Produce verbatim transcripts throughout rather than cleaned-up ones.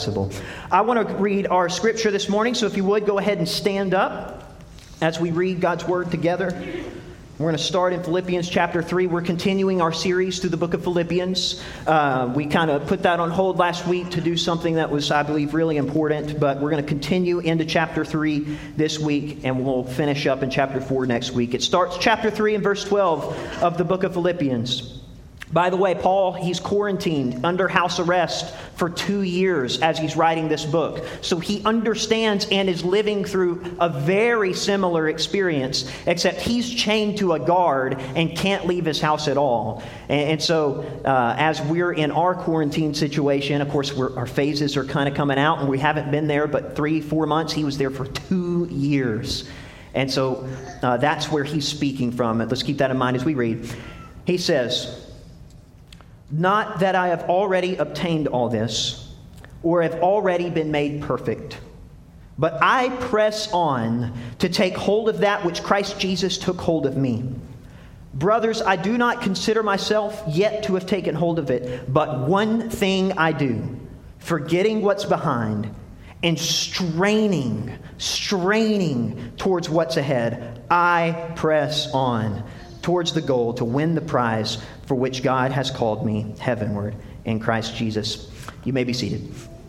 I want to read our scripture this morning, so if you would, go ahead and stand up as we read God's Word together. We're going to start in Philippians chapter three. We're continuing our series through the book of Philippians. Uh, we kind of put that on hold last week to do something that was, I believe, really important, but we're going to continue into chapter three this week, and we'll finish up in chapter four next week. It starts chapter three and verse twelve of the book of Philippians. By the way, Paul, he's quarantined under house arrest for two years as he's writing this book. So he understands and is living through a very similar experience, except he's chained to a guard and can't leave his house at all. And, and so uh, as we're in our quarantine situation, of course, we're, our phases are kind of coming out, and we haven't been there but three, four months. He was there for two years. And so uh, that's where he's speaking from. Let's keep that in mind as we read. He says, "Not that I have already obtained all this, or have already been made perfect, but I press on to take hold of that which Christ Jesus took hold of me. Brothers, I do not consider myself yet to have taken hold of it, but one thing I do, forgetting what's behind and straining, straining towards what's ahead, I press on towards the goal to win the prize for which God has called me heavenward in Christ Jesus." You may be seated.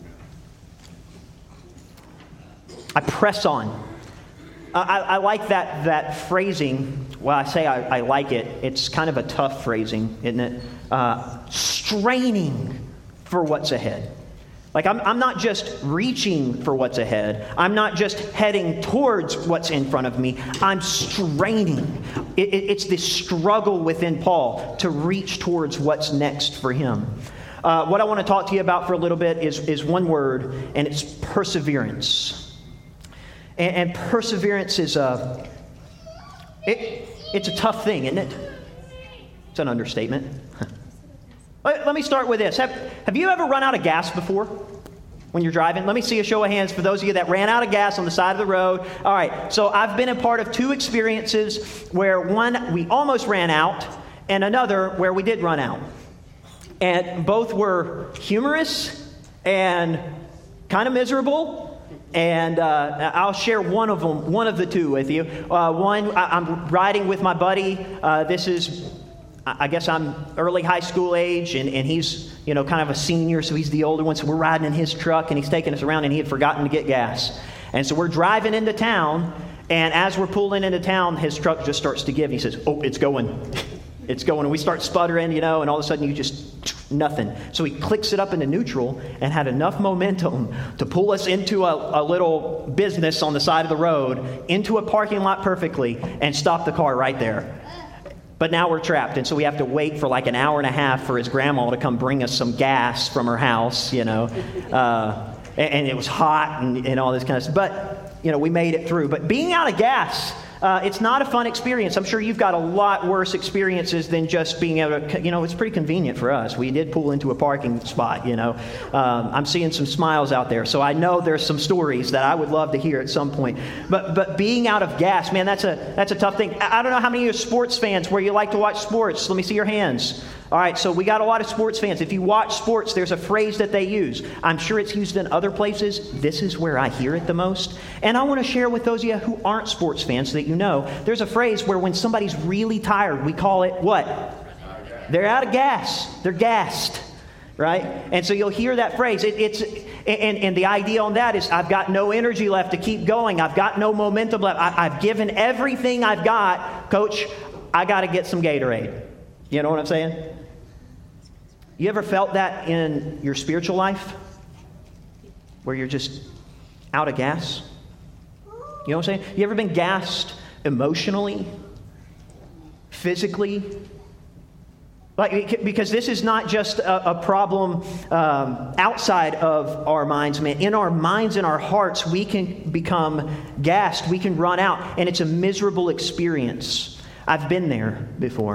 I press on. I, I like that that phrasing. Well, I say I, I like it. It's kind of a tough phrasing, isn't it? Uh, straining for what's ahead. Like, I'm, I'm not just reaching for what's ahead. I'm not just heading towards what's in front of me. I'm straining. It, it, it's this struggle within Paul to reach towards what's next for him. Uh, what I want to talk to you about for a little bit is, is one word, and it's perseverance. And, and perseverance is a, it, it's a tough thing, isn't it? It's an understatement. Let, let me start with this. Have, have you ever run out of gas before when you're driving? Let me see a show of hands for those of you that ran out of gas on the side of the road. All right, so I've been a part of two experiences where one, we almost ran out, and another where we did run out. And both were humorous and kind of miserable. And uh, I'll share one of them, one of the two with you. Uh, one, I, I'm riding with my buddy. Uh, this is... I guess I'm early high school age, and, and he's, you know, kind of a senior, so he's the older one. So we're riding in his truck, and he's taking us around, and he had forgotten to get gas. And so we're driving into town, and as we're pulling into town, his truck just starts to give. And he says, "Oh, it's going. It's going." And we start sputtering, you know, and all of a sudden you just, nothing. So he clicks it up into neutral and had enough momentum to pull us into a, a little business on the side of the road, into a parking lot perfectly, and stop the car right there. But now we're trapped, and so we have to wait for like an hour and a half for his grandma to come bring us some gas from her house, you know. Uh, and, and it was hot and, and all this kind of stuff. But, you know, we made it through. But being out of gas, uh, it's not a fun experience. I'm sure you've got a lot worse experiences than just being able to, you know, it's pretty convenient for us. We did pull into a parking spot, you know. Um, I'm seeing some smiles out there, so I know there's some stories that I would love to hear at some point. But but being out of gas, man, that's a that's a tough thing. I, I don't know how many of you are sports fans where you like to watch sports. Let me see your hands. All right, so we got a lot of sports fans. If you watch sports, there's a phrase that they use. I'm sure it's used in other places. This is where I hear it the most. And I want to share with those of you who aren't sports fans so that you know, there's a phrase where when somebody's really tired, we call it what? They're out of gas. They're gassed, right? And so you'll hear that phrase. It, it's and, and the idea on that is I've got no energy left to keep going. I've got no momentum left. I, I've given everything I've got. Coach, I got to get some Gatorade. You know what I'm saying? You ever felt that in your spiritual life? Where you're just out of gas? You know what I'm saying? You ever been gassed emotionally? Physically? Like, because this is not just a, a problem um, outside of our minds, man. In our minds and our hearts, we can become gassed. We can run out. And it's a miserable experience. I've been there before.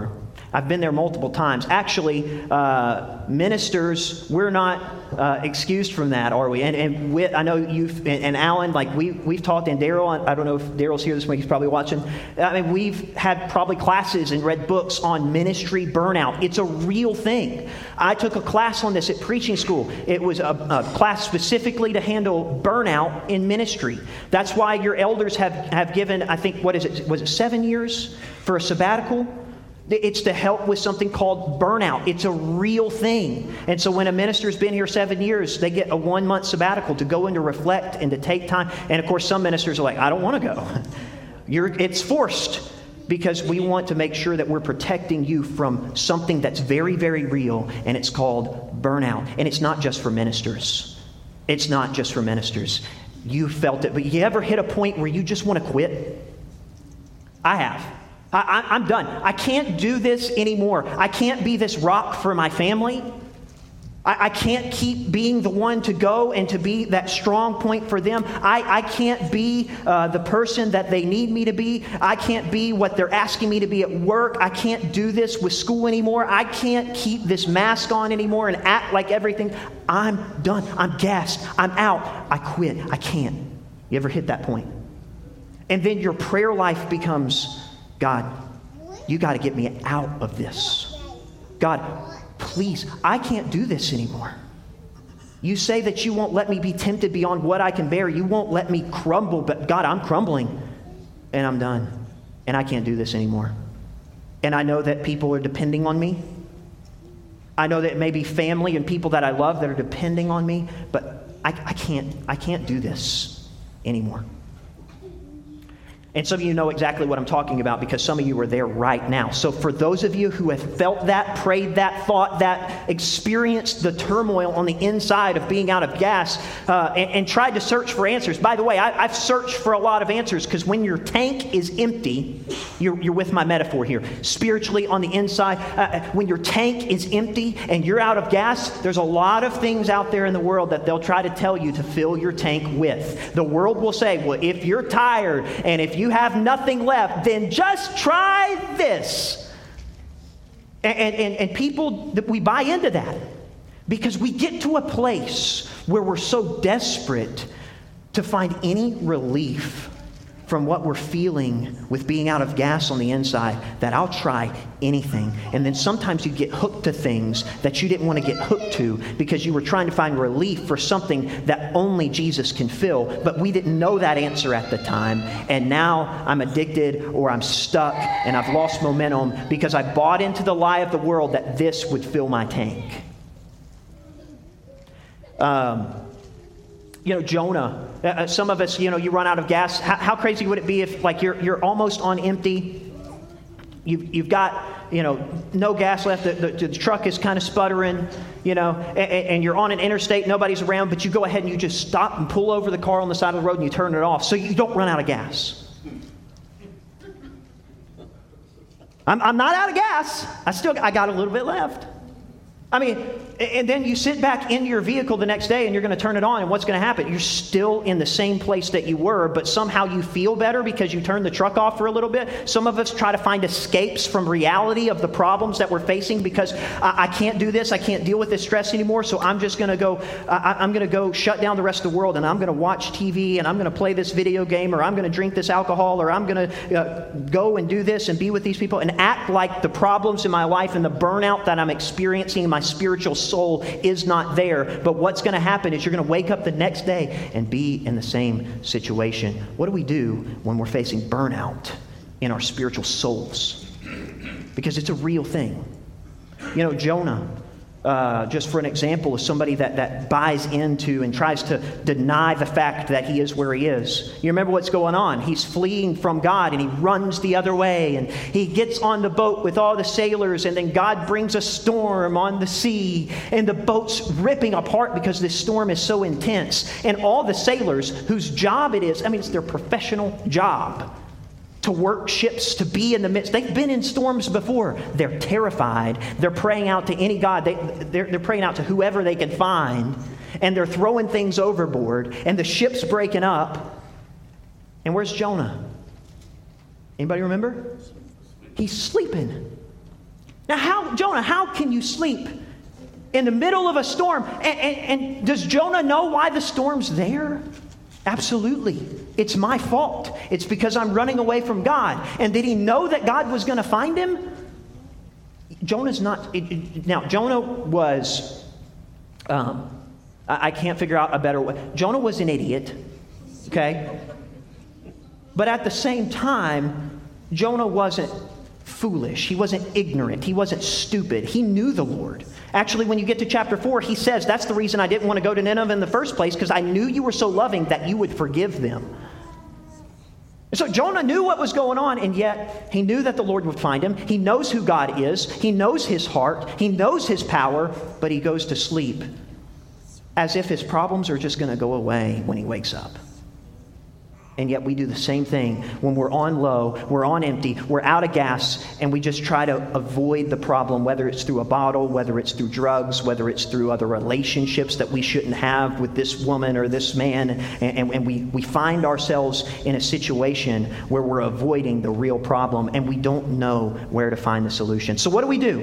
I've been there multiple times. Actually, uh, ministers, we're not uh, excused from that, are we? And, and we, I know you've, and, and Alan, like we, we've talked, and Daryl, I don't know if Daryl's here this week, he's probably watching. I mean, we've had probably classes and read books on ministry burnout. It's a real thing. I took a class on this at preaching school. It was a, a class specifically to handle burnout in ministry. That's why your elders have, have given, I think, what is it, was it seven years for a sabbatical? It's to help with something called burnout. It's a real thing. And so when a minister's been here seven years, they get a one-month sabbatical to go and to reflect and to take time. And, of course, some ministers are like, I don't want to go. You're, it's forced because we want to make sure that we're protecting you from something that's very, very real, and it's called burnout. And it's not just for ministers. It's not just for ministers. You felt it, but you ever hit a point where you just want to quit? I have. I, I, I'm done. I can't do this anymore. I can't be this rock for my family. I, I can't keep being the one to go and to be that strong point for them. I, I can't be uh, the person that they need me to be. I can't be what they're asking me to be at work. I can't do this with school anymore. I can't keep this mask on anymore and act like everything. I'm done. I'm gassed. I'm out. I quit. I can't. You ever hit that point? And then your prayer life becomes, God, you got to get me out of this. God, please, I can't do this anymore. You say that you won't let me be tempted beyond what I can bear. You won't let me crumble, but God, I'm crumbling and I'm done and I can't do this anymore. And I know that people are depending on me. I know that it may be family and people that I love that are depending on me, but I, I can't, I can't do this anymore. And some of you know exactly what I'm talking about because some of you are there right now. So for those of you who have felt that, prayed that, thought that, experienced the turmoil on the inside of being out of gas, uh, and, and tried to search for answers. By the way, I, I've searched for a lot of answers because when your tank is empty, you're, you're with my metaphor here. Spiritually on the inside, uh, when your tank is empty and you're out of gas, there's a lot of things out there in the world that they'll try to tell you to fill your tank with. The world will say, well, if you're tired and if you have nothing left, then just try this. And, and, and people, we buy into that because we get to a place where we're so desperate to find any relief from what we're feeling with being out of gas on the inside that I'll try anything. And then sometimes you get hooked to things that you didn't want to get hooked to because you were trying to find relief for something that only Jesus can fill. But we didn't know that answer at the time. And now I'm addicted or I'm stuck and I've lost momentum because I bought into the lie of the world that this would fill my tank. Um... You know, Jonah, uh, some of us, you know, you run out of gas. How, how crazy would it be if, like, you're you're almost on empty? You've, you've got, you know, no gas left. The, the, the truck is kind of sputtering, you know, and, and you're on an interstate. Nobody's around, but you go ahead and you just stop and pull over the car on the side of the road and you turn it off so you don't run out of gas. I'm, I'm not out of gas. I still I got a little bit left. I mean, and then you sit back into your vehicle the next day and you're going to turn it on, and what's going to happen? You're still in the same place that you were, but somehow you feel better because you turned the truck off for a little bit. Some of us try to find escapes from reality of the problems that we're facing because I, I can't do this, I can't deal with this stress anymore, so I'm just going to go, I, I'm going to go shut down the rest of the world, and I'm going to watch T V, and I'm going to play this video game, or I'm going to drink this alcohol, or I'm going to uh, go and do this and be with these people and act like the problems in my life and the burnout that I'm experiencing in my spiritual soul is not there. But what's going to happen is you're going to wake up the next day and be in the same situation. What do we do when we're facing burnout in our spiritual souls? Because it's a real thing. You know, Jonah, uh, just for an example, is somebody that, that buys into and tries to deny the fact that he is where he is. You remember what's going on. He's fleeing from God and he runs the other way, and he gets on the boat with all the sailors, and then God brings a storm on the sea and the boat's ripping apart because this storm is so intense. And all the sailors whose job it is, I mean, it's their professional job to work ships, to be in the midst. They've been in storms before. They're terrified. They're praying out to any God. They, they're, they're praying out to whoever they can find. And they're throwing things overboard. And the ship's breaking up. And where's Jonah? Anybody remember? He's sleeping. Now, how, Jonah, how can you sleep in the middle of a storm? And, and, and does Jonah know why the storm's there? Absolutely. It's my fault. It's because I'm running away from God. And did he know that God was going to find him? Jonah's not... It, it, now, Jonah was... Um, I, I can't figure out a better way. Jonah was an idiot. Okay? But at the same time, Jonah wasn't foolish. He wasn't ignorant. He wasn't stupid. He knew the Lord. Actually, when you get to chapter four, he says, that's the reason I didn't want to go to Nineveh in the first place, because I knew you were so loving that you would forgive them. So Jonah knew what was going on, and yet he knew that the Lord would find him. He knows who God is. He knows his heart. He knows his power, but he goes to sleep as if his problems are just going to go away when he wakes up. And yet we do the same thing when we're on low, we're on empty, we're out of gas, and we just try to avoid the problem, whether it's through a bottle, whether it's through drugs, whether it's through other relationships that we shouldn't have with this woman or this man. And, and, and we, we find ourselves in a situation where we're avoiding the real problem and we don't know where to find the solution. So what do we do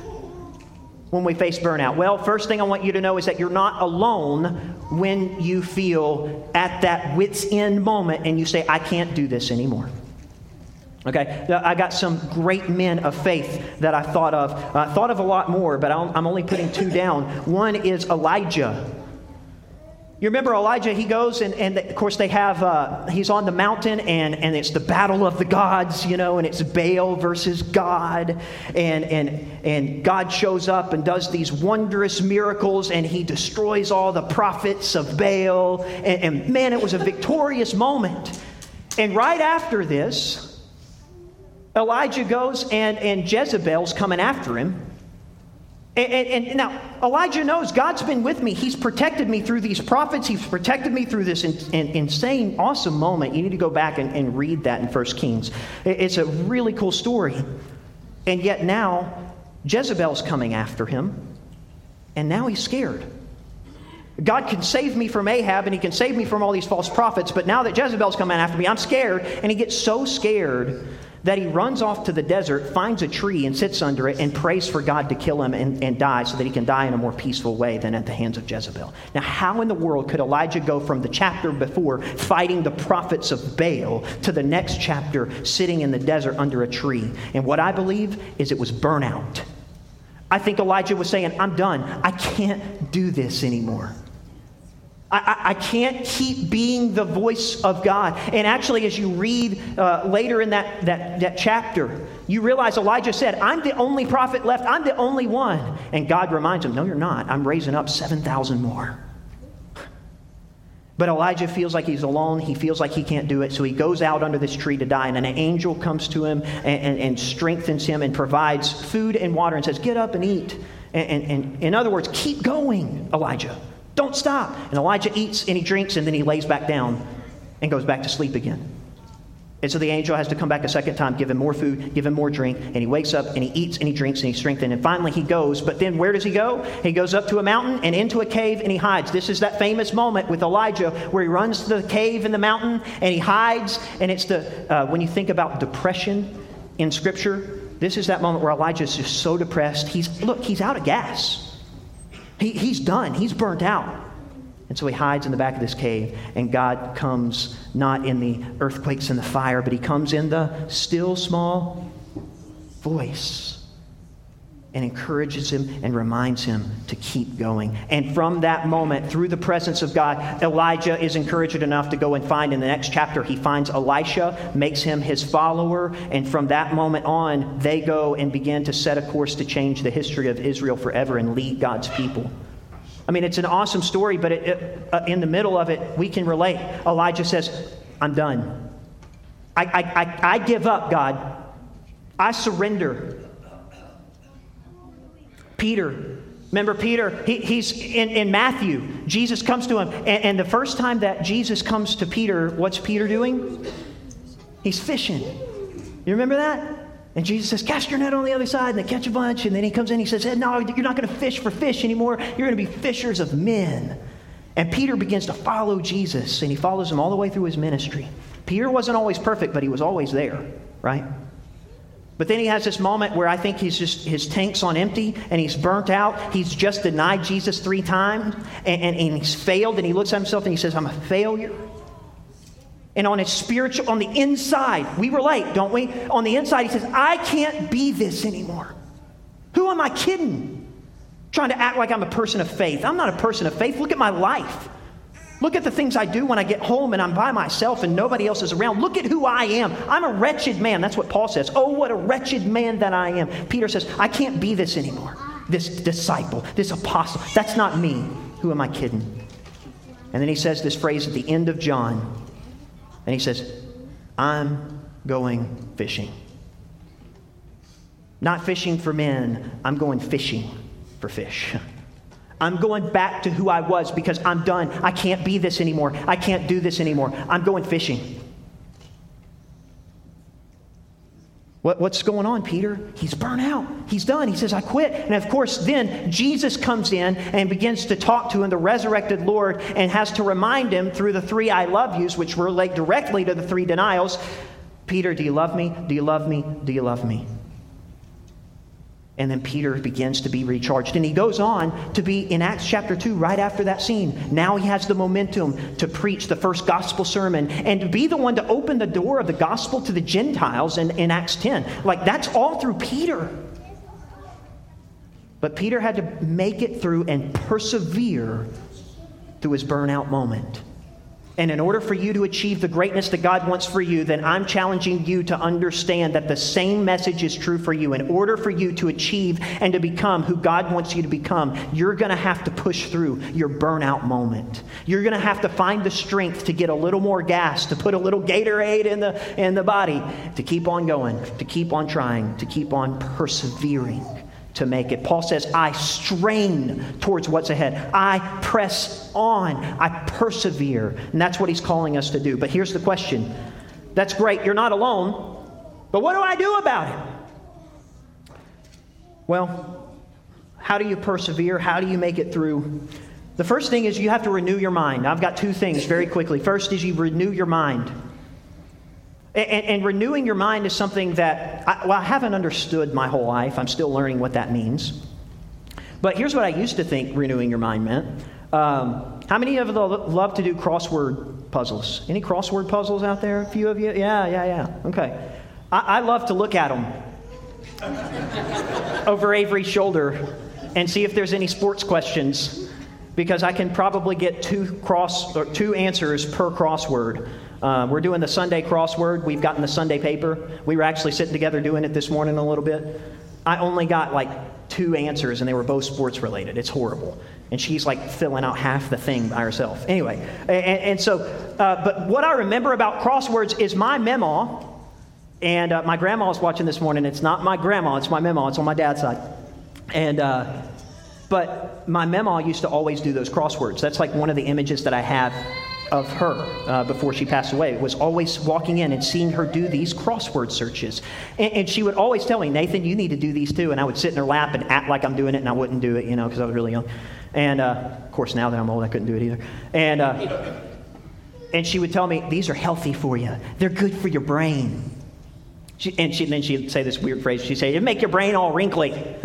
when we face burnout? Well, first thing I want you to know is that you're not alone when you feel at that wit's end moment and you say, I can't do this anymore. Okay, I got some great men of faith that I thought of. I thought of a lot more, but I'm only putting two down. One is Elijah. You remember Elijah, he goes and, and of course they have, uh, he's on the mountain and, and it's the battle of the gods, you know, and it's Baal versus God. And, and, and God shows up and does these wondrous miracles and he destroys all the prophets of Baal. And, and man, it was a victorious moment. And right after this, Elijah goes and, and Jezebel's coming after him. And, and, and now, Elijah knows God's been with me. He's protected me through these prophets. He's protected me through this in, in, insane, awesome moment. You need to go back and, and read that in First Kings. It, it's a really cool story. And yet now, Jezebel's coming after him. And now he's scared. God can save me from Ahab and he can save me from all these false prophets. But now that Jezebel's coming after me, I'm scared. And he gets so scared that he runs off to the desert, finds a tree and sits under it and prays for God to kill him and, and die so that he can die in a more peaceful way than at the hands of Jezebel. Now, how in the world could Elijah go from the chapter before fighting the prophets of Baal to the next chapter sitting in the desert under a tree? And what I believe is it was burnout. I think Elijah was saying, I'm done. I can't do this anymore. I, I can't keep being the voice of God. And actually, as you read uh, later in that, that, that chapter, you realize Elijah said, I'm the only prophet left. I'm the only one. And God reminds him, no, you're not. I'm raising up seven thousand more. But Elijah feels like he's alone. He feels like he can't do it. So he goes out under this tree to die. And an angel comes to him and, and, and strengthens him and provides food and water and says, get up and eat. And, and, and in other words, keep going, Elijah. Don't stop. And Elijah eats and he drinks and then he lays back down and goes back to sleep again. And so the angel has to come back a second time, give him more food, give him more drink, and he wakes up and he eats and he drinks and he's strengthened. And finally he goes, but then where does he go? He goes up to a mountain and into a cave and he hides. This is that famous moment with Elijah where he runs to the cave in the mountain and he hides. And it's the, uh, when you think about depression in Scripture, this is that moment where Elijah is just so depressed. He's, look, he's out of gas. He, he's done. He's burnt out. And so he hides in the back of this cave, and God comes not in the earthquakes and the fire, but he comes in the still small voice and encourages him and reminds him to keep going. And from that moment, through the presence of God, Elijah is encouraged enough to go and find in the next chapter, he finds Elisha, makes him his follower, and from that moment on, they go and begin to set a course to change the history of Israel forever and lead God's people. I mean, it's an awesome story, but it, it, uh, in the middle of it, we can relate. Elijah says, I'm done. I, I, I, I give up, God. I surrender. Peter, remember Peter, he, he's in, in Matthew. Jesus comes to him. And, and the first time that Jesus comes to Peter, what's Peter doing? He's fishing. You remember that? And Jesus says, cast your net on the other side, and they catch a bunch. And then he comes in, he says, hey, no, you're not going to fish for fish anymore. You're going to be fishers of men. And Peter begins to follow Jesus, and he follows him all the way through his ministry. Peter wasn't always perfect, but he was always there, right? But then he has this moment where I think he's just, his tank's on empty and he's burnt out. He's just denied Jesus three times and, and, and he's failed. And he looks at himself and he says, I'm a failure. And on his spiritual, on the inside, we relate, don't we? On the inside, he says, I can't be this anymore. Who am I kidding? Trying to act like I'm a person of faith. I'm not a person of faith. Look at my life. Look at the things I do when I get home and I'm by myself and nobody else is around. Look at who I am. I'm a wretched man. That's what Paul says. Oh, what a wretched man that I am. Peter says, I can't be this anymore. This disciple, this apostle. That's not me. Who am I kidding? And then he says this phrase at the end of John. And he says, I'm going fishing. Not fishing for men. I'm going fishing for fish. I'm going back to who I was because I'm done. I can't be this anymore. I can't do this anymore. I'm going fishing. What, what's going on, Peter? He's burnt out. He's done. He says, I quit. And of course, then Jesus comes in and begins to talk to him, the resurrected Lord, and has to remind him through the three I love yous, which relate directly to the three denials. Peter, do you love me? Do you love me? Do you love me? And then Peter begins to be recharged. And he goes on to be in Acts chapter two, right after that scene. Now he has the momentum to preach the first gospel sermon and to be the one to open the door of the gospel to the Gentiles in, in Acts ten. Like, that's all through Peter. But Peter had to make it through and persevere through his burnout moment. And in order for you to achieve the greatness that God wants for you, then I'm challenging you to understand that the same message is true for you. In order for you to achieve and to become who God wants you to become, you're going to have to push through your burnout moment. You're going to have to find the strength to get a little more gas, to put a little Gatorade in the, in the body, to keep on going, to keep on trying, to keep on persevering to make it. Paul says, I strain towards what's ahead. I press on. I persevere. And that's what he's calling us to do. But here's the question. That's great. You're not alone. But what do I do about it? Well, how do you persevere? How do you make it through? The first thing is you have to renew your mind. I've got two things very quickly. First is you renew your mind. And, and renewing your mind is something that, I, well, I haven't understood my whole life. I'm still learning what that means. But here's what I used to think renewing your mind meant. Um, how many of you love to do crossword puzzles? Any crossword puzzles out there? A few of you? Yeah, yeah, yeah. Okay. I, I love to look at them over Avery's shoulder and see if there's any sports questions, because I can probably get two cross or two answers per crossword. Uh, we're doing the Sunday crossword. We've gotten the Sunday paper. We were actually sitting together doing it this morning a little bit. I only got like two answers, and they were both sports related. It's horrible. And she's like filling out half the thing by herself. Anyway, and, and so, uh, but what I remember about crosswords is my memo, and uh, my grandma was watching this morning. It's not my grandma, it's my memo. It's on my dad's side. And, uh, but my memo used to always do those crosswords. That's like one of the images that I have of her uh, before she passed away. It was always walking in and seeing her do these crossword searches. And, and she would always tell me, Nathan, you need to do these too. And I would sit in her lap and act like I'm doing it, and I wouldn't do it, you know, because I was really young. And uh, of course, now that I'm old, I couldn't do it either. And uh, and she would tell me, these are healthy for you. They're good for your brain. She, and, she, and then she'd say this weird phrase. She'd say, it'd make your brain all wrinkly.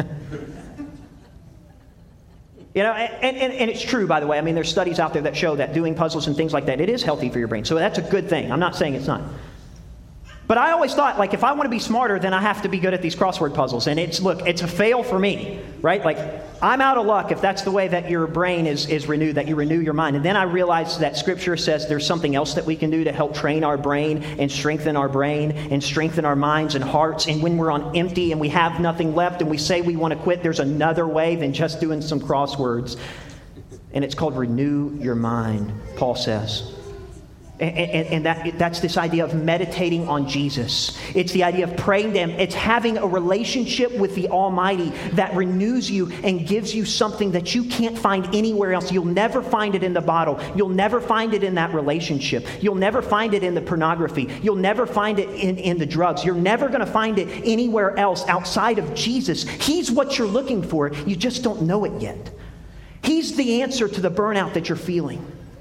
You know, and, and, and it's true, by the way. I mean, there's studies out there that show that doing puzzles and things like that, it is healthy for your brain. So that's a good thing. I'm not saying it's not. But I always thought, like, if I want to be smarter, then I have to be good at these crossword puzzles. And it's, look, it's a fail for me, right? Like, I'm out of luck if that's the way that your brain is, is renewed, that you renew your mind. And then I realized that Scripture says there's something else that we can do to help train our brain and strengthen our brain and strengthen our minds and hearts. And when we're on empty and we have nothing left and we say we want to quit, there's another way than just doing some crosswords. And it's called renew your mind, Paul says. And, and, and that, that's this idea of meditating on Jesus. It's the idea of praying to Him. It's having a relationship with the Almighty that renews you and gives you something that you can't find anywhere else. You'll never find it in the bottle. You'll never find it in that relationship. You'll never find it in the pornography. You'll never find it in, in the drugs. You're never going to find it anywhere else outside of Jesus. He's what you're looking for. You just don't know it yet. He's the answer to the burnout that you're feeling.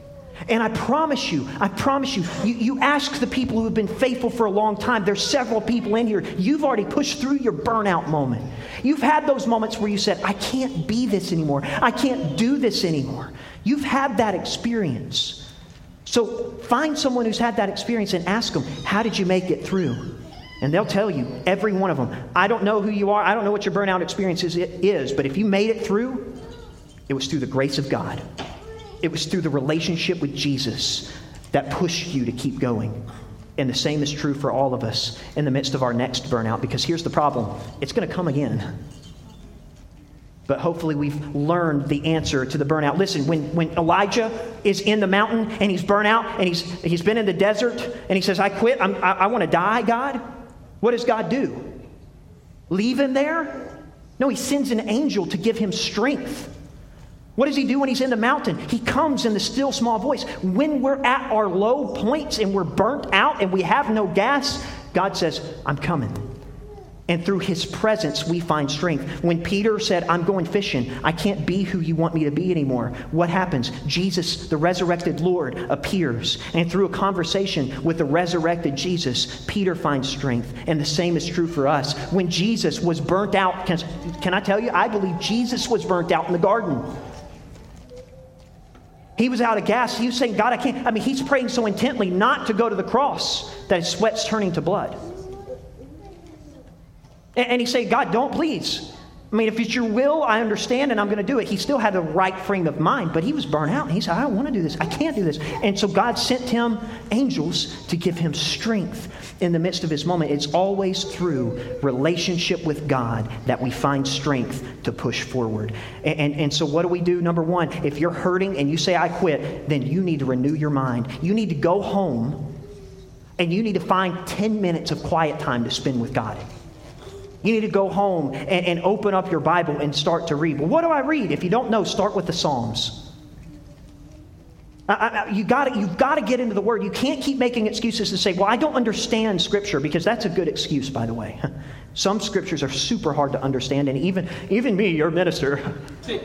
And I promise you, I promise you, you, you ask the people who have been faithful for a long time. There's several people in here. You've already pushed through your burnout moment. You've had those moments where you said, I can't be this anymore. I can't do this anymore. You've had that experience. So find someone who's had that experience and ask them, how did you make it through? And they'll tell you, every one of them. I don't know who you are. I don't know what your burnout experience is, is, but if you made it through, it was through the grace of God. It was through the relationship with Jesus that pushed you to keep going. And the same is true for all of us in the midst of our next burnout, because here's the problem. It's going to come again. But hopefully we've learned the answer to the burnout. Listen, when, when Elijah is in the mountain and he's burnt out and he's, he's been in the desert and he says, I quit, I'm, I, I want to die, God. What does God do? Leave him there? No, he sends an angel to give him strength. What does he do when he's in the mountain? He comes in the still small voice. When we're at our low points and we're burnt out and we have no gas, God says, I'm coming. And through his presence, we find strength. When Peter said, I'm going fishing, I can't be who you want me to be anymore. What happens? Jesus, the resurrected Lord, appears. And through a conversation with the resurrected Jesus, Peter finds strength. And the same is true for us. When Jesus was burnt out, can, can I tell you, I believe Jesus was burnt out in the garden. He was out of gas. He was saying, God, I can't. I mean, he's praying so intently not to go to the cross that his sweat's turning to blood. And he said, God, don't please. I mean, if it's your will, I understand, and I'm going to do it. He still had the right frame of mind, but he was burnt out. And he said, I don't want to do this. I can't do this. And so God sent him angels to give him strength in the midst of his moment. It's always through relationship with God that we find strength to push forward. And, and, and so what do we do? Number one, if you're hurting and you say, I quit, then you need to renew your mind. You need to go home and you need to find ten minutes of quiet time to spend with God. You need to go home and, and open up your Bible and start to read. Well, what do I read? If you don't know, start with the Psalms. I, I, you got you've got to get into the Word. You can't keep making excuses to say, well, I don't understand Scripture, because that's a good excuse, by the way. Some Scriptures are super hard to understand, and even, even me, your minister, it,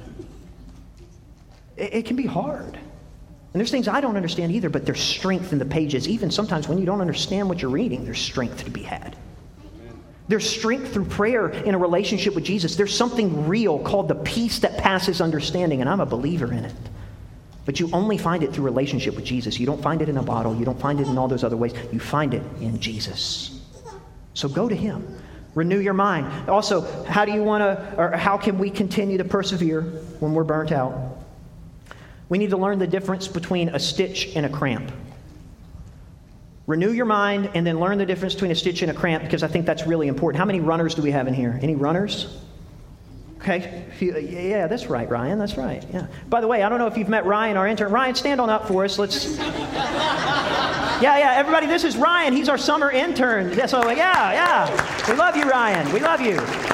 it can be hard. And there's things I don't understand either, but there's strength in the pages. Even sometimes when you don't understand what you're reading, there's strength to be had. There's strength through prayer in a relationship with Jesus. There's something real called the peace that passes understanding, and I'm a believer in it. But you only find it through relationship with Jesus. You don't find it in a bottle. You don't find it in all those other ways. You find it in Jesus. So go to him. Renew your mind. Also, how do you want to, or how can we continue to persevere when we're burnt out? We need to learn the difference between a stitch and a cramp. Renew your mind and then learn the difference between a stitch and a cramp, because I think that's really important. How many runners do we have in here? Any runners? Okay. Yeah, that's right, Ryan. That's right. Yeah. By the way, I don't know if you've met Ryan, our intern. Ryan, stand on up for us. Let's. Yeah, yeah. Everybody, this is Ryan. He's our summer intern. Yeah, so, yeah, yeah. We love you, Ryan. We love you.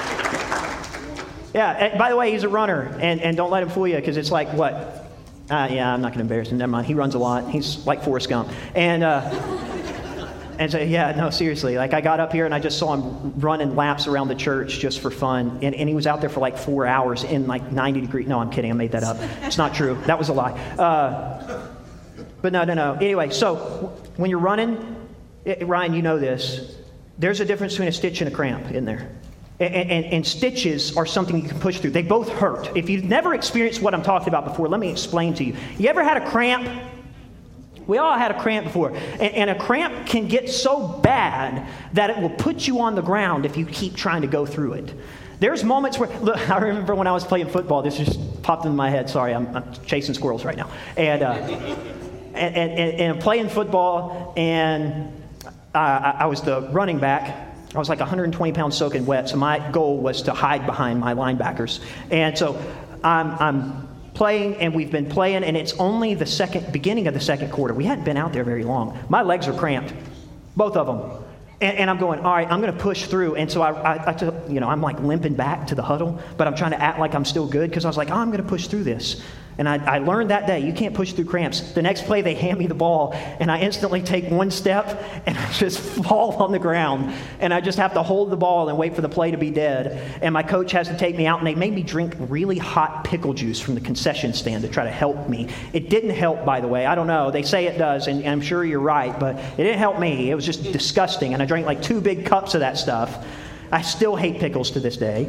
Yeah. By the way, he's a runner, and, and don't let him fool you, because it's like, what? Uh, yeah, I'm not going to embarrass him. Never mind. He runs a lot. He's like Forrest Gump. And, uh, And so, yeah, no, seriously. Like, I got up here and I just saw him running laps around the church just for fun. And, and he was out there for like four hours in like ninety degrees. No, I'm kidding. I made that up. It's not true. That was a lie. Uh, but no, no, no. Anyway, so when you're running, it, Ryan, you know this. There's a difference between a stitch and a cramp in there. And, and, and stitches are something you can push through. They both hurt. If you've never experienced what I'm talking about before, let me explain to you. You ever had a cramp? We all had a cramp before. And, and a cramp can get so bad that it will put you on the ground if you keep trying to go through it. There's moments where, look, I remember when I was playing football, this just popped into my head. Sorry, I'm, I'm chasing squirrels right now. And, uh, and, and, and I'm playing football, and uh, I, I was the running back. I was like one hundred twenty pounds soaking wet, so my goal was to hide behind my linebackers. And so I'm... I'm playing, and we've been playing, and it's only the second beginning of the second quarter. We hadn't been out there very long. My legs are cramped, both of them, and, and I'm going, all right, I'm going to push through. And so I, I, I took, you know, I'm like limping back to the huddle, but I'm trying to act like I'm still good, because I was like, oh, I'm going to push through this. And I, I learned that day, you can't push through cramps. The next play, they hand me the ball, and I instantly take one step, and I just fall on the ground. And I just have to hold the ball and wait for the play to be dead. And my coach has to take me out, and they made me drink really hot pickle juice from the concession stand to try to help me. It didn't help, by the way. I don't know. They say it does, and I'm sure you're right, but it didn't help me. It was just disgusting. And I drank like two big cups of that stuff. I still hate pickles to this day.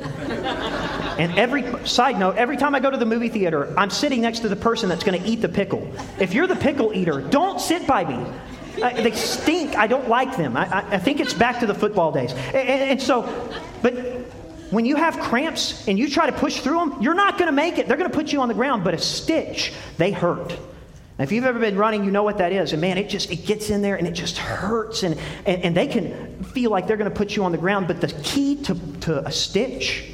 And every, side note, every time I go to the movie theater, I'm sitting next to the person that's going to eat the pickle. If you're the pickle eater, don't sit by me. Uh, they stink. I don't like them. I, I, I think it's back to the football days. And, and, and so, but when you have cramps and you try to push through them, you're not going to make it. They're going to put you on the ground, but a stitch, they hurt. Now, if you've ever been running, you know what that is. And man, it just, it gets in there and it just hurts. And, and, and they can feel like they're going to put you on the ground. But the key to, to a stitch,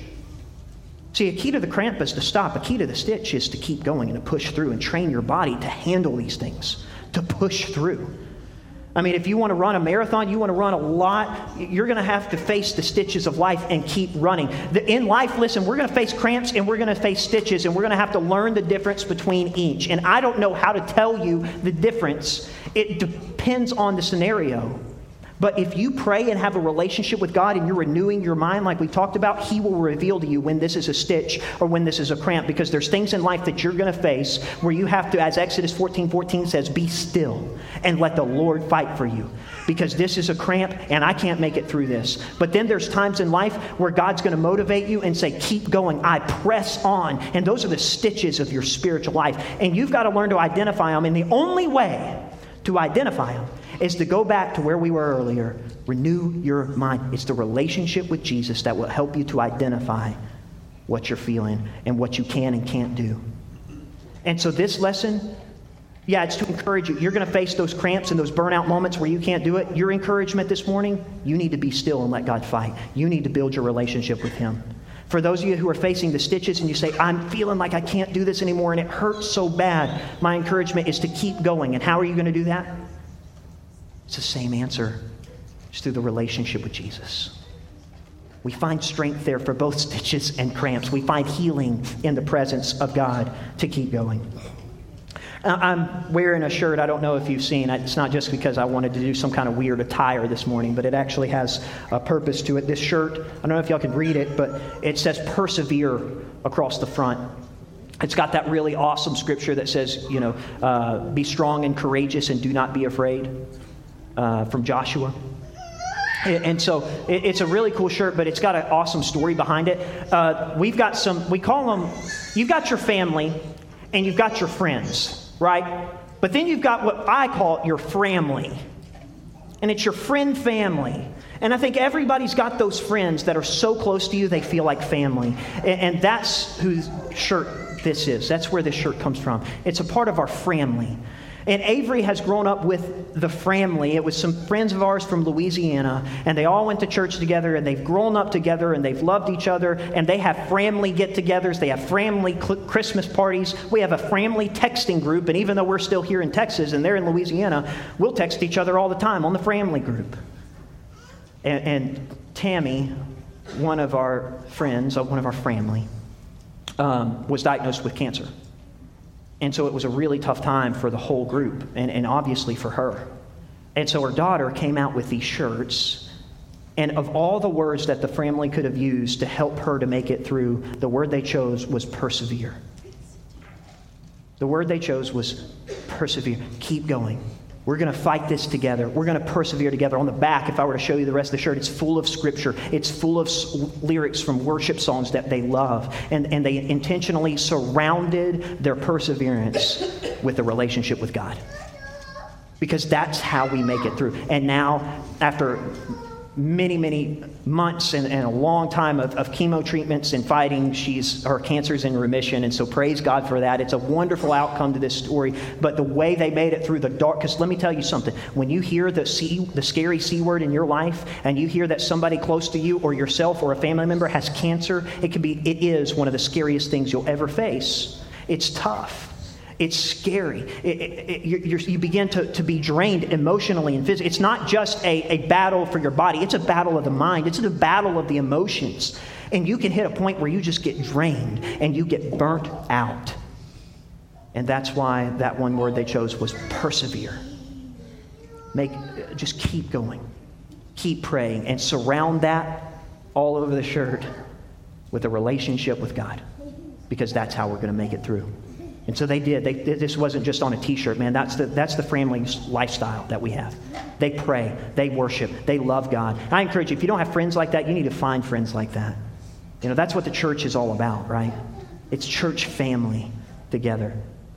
see, a key to the cramp is to stop. A key to the stitch is to keep going and to push through and train your body to handle these things, to push through. I mean, if you want to run a marathon, you want to run a lot, you're going to have to face the stitches of life and keep running. The, in life, listen, we're going to face cramps and we're going to face stitches, and we're going to have to learn the difference between each. And I don't know how to tell you the difference. It depends on the scenario. But if you pray and have a relationship with God and you're renewing your mind like we talked about, He will reveal to you when this is a stitch or when this is a cramp, because there's things in life that you're going to face where you have to, as Exodus fourteen fourteen says, be still and let the Lord fight for you, because this is a cramp and I can't make it through this. But then there's times in life where God's going to motivate you and say, keep going. I press on. And those are the stitches of your spiritual life. And you've got to learn to identify them. And the only way to identify them is to go back to where we were earlier. Renew your mind. It's the relationship with Jesus that will help you to identify what you're feeling and what you can and can't do. And so this lesson, yeah, it's to encourage you. You're going to face those cramps and those burnout moments where you can't do it. Your encouragement this morning, you need to be still and let God fight. You need to build your relationship with Him. For those of you who are facing the stitches and you say, I'm feeling like I can't do this anymore and it hurts so bad, my encouragement is to keep going. And how are you going to do that? It's the same answer. It's through the relationship with Jesus. We find strength there for both stitches and cramps. We find healing in the presence of God to keep going. I'm wearing a shirt. I don't know if you've seen it. It's not just because I wanted to do some kind of weird attire this morning, but it actually has a purpose to it. This shirt, I don't know if y'all can read it, but it says persevere across the front. It's got that really awesome scripture that says, you know, uh, be strong and courageous and do not be afraid, uh, from Joshua. And so it's a really cool shirt, but it's got an awesome story behind it. Uh, we've got some, we call them, you've got your family and you've got your friends. Right? But then you've got what I call your family. And it's your friend family. And I think everybody's got those friends that are so close to you, they feel like family. And, and that's whose shirt this is. That's where this shirt comes from. It's a part of our family. And Avery has grown up with the family. It was some friends of ours from Louisiana, and they all went to church together, and they've grown up together, and they've loved each other, and they have family get-togethers. They have family cl- Christmas parties. We have a family texting group, and even though we're still here in Texas and they're in Louisiana, we'll text each other all the time on the family group. And, and Tammy, one of our friends, one of our family, um, was diagnosed with cancer. And so it was a really tough time for the whole group, and, and obviously for her. And so her daughter came out with these shirts, and of all the words that the family could have used to help her to make it through, the word they chose was persevere. The word they chose was persevere. Keep going. We're going to fight this together. We're going to persevere together. On the back, if I were to show you the rest of the shirt, it's full of scripture. It's full of s- lyrics from worship songs that they love. And, and they intentionally surrounded their perseverance with a relationship with God. Because that's how we make it through. And now, after many, many months and, and a long time of, of chemo treatments and fighting, she's her cancer's in remission, and so praise God for that. It's a wonderful outcome to this story. But the way they made it through the dark, because let me tell you something, when you hear the C, the scary C word in your life, and you hear that somebody close to you or yourself or a family member has cancer, it can be, it is one of the scariest things you'll ever face. It's tough. It's scary. It, it, it, you're, you begin to, to be drained emotionally and physically. It's not just a, a battle for your body. It's a battle of the mind. It's a battle of the emotions. And you can hit a point where you just get drained and you get burnt out. And that's why that one word they chose was persevere. Make, just keep going. Keep praying and surround that all over the shirt with a relationship with God, because that's how we're going to make it through. And so they did. They, this wasn't just on a t-shirt, man. That's the, that's the family lifestyle that we have. They pray. They worship. They love God. I encourage you, if you don't have friends like that, you need to find friends like that. You know, that's what the church is all about, right? It's church family together.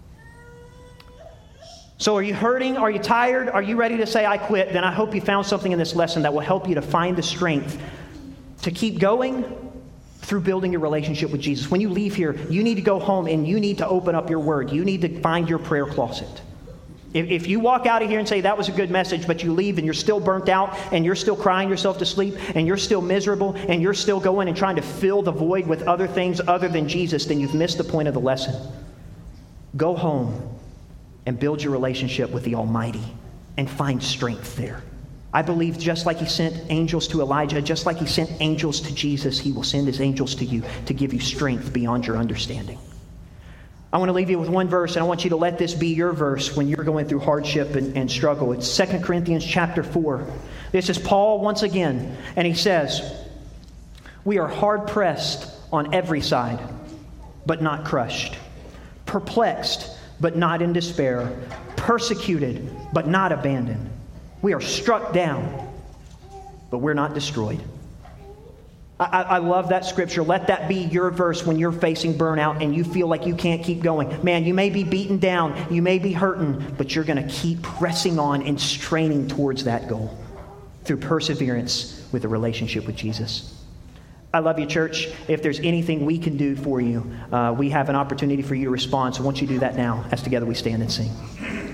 So are you hurting? Are you tired? Are you ready to say, I quit? Then I hope you found something in this lesson that will help you to find the strength to keep going through building your relationship with Jesus. When you leave here, you need to go home and you need to open up your word. You need to find your prayer closet. If, if you walk out of here and say, that was a good message, but you leave and you're still burnt out and you're still crying yourself to sleep and you're still miserable and you're still going and trying to fill the void with other things other than Jesus, then you've missed the point of the lesson. Go home and build your relationship with the Almighty and find strength there. I believe just like he sent angels to Elijah, just like he sent angels to Jesus, he will send his angels to you to give you strength beyond your understanding. I want to leave you with one verse, and I want you to let this be your verse when you're going through hardship and, and struggle. It's Second Corinthians chapter four. This is Paul once again, and he says, we are hard-pressed on every side, but not crushed. Perplexed, but not in despair. Persecuted, but not abandoned. We are struck down, but we're not destroyed. I, I love that scripture. Let that be your verse when you're facing burnout and you feel like you can't keep going. Man, you may be beaten down, you may be hurting, but you're going to keep pressing on and straining towards that goal through perseverance with a relationship with Jesus. I love you, church. If there's anything we can do for you, uh, we have an opportunity for you to respond. So won't you do that now as together we stand and sing.